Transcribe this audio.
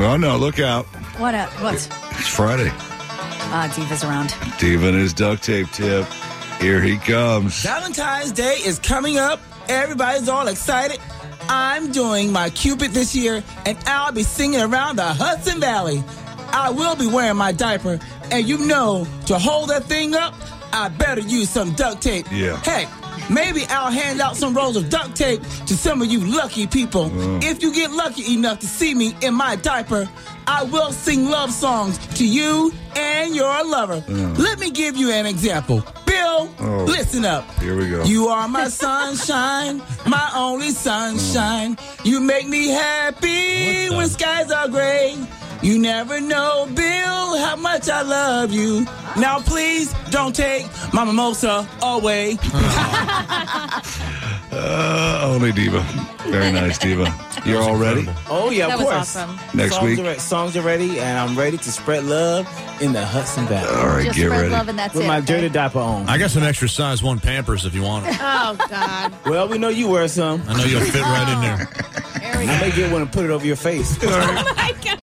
Oh, no, look out. What? It's Friday. Diva's around. Diva and his duct tape tip. Here he comes. Valentine's Day is coming up. Everybody's all excited. I'm doing my Cupid this year, and I'll be singing around the Hudson Valley. I will be wearing my diaper, and you know, to hold that thing up, I better use some duct tape. Yeah. Heck, maybe I'll hand out some rolls of duct tape to some of you lucky people. If you get lucky enough to see me in my diaper, I will sing love songs to you and your lover. Let me give you an example. Bill, listen up. Here we go. You are my sunshine, my only sunshine. You make me happy when skies are gray. You never know, Bill, how much I love you. Now, please don't take my mimosa away. Only Diva. Very nice, Diva. You're all ready? Oh, yeah, That of was course. awesome. Next week? Songs are ready, and I'm ready to spread love in the Hudson Valley. All right, Just get spread ready. love and that's With it. my okay? dirty diaper on. I got some extra size 1 Pampers if you want it. Oh, God. Well, we know you wear some. I know you'll fit right in there. There we I go. may get one and put it over your face. Oh, my God.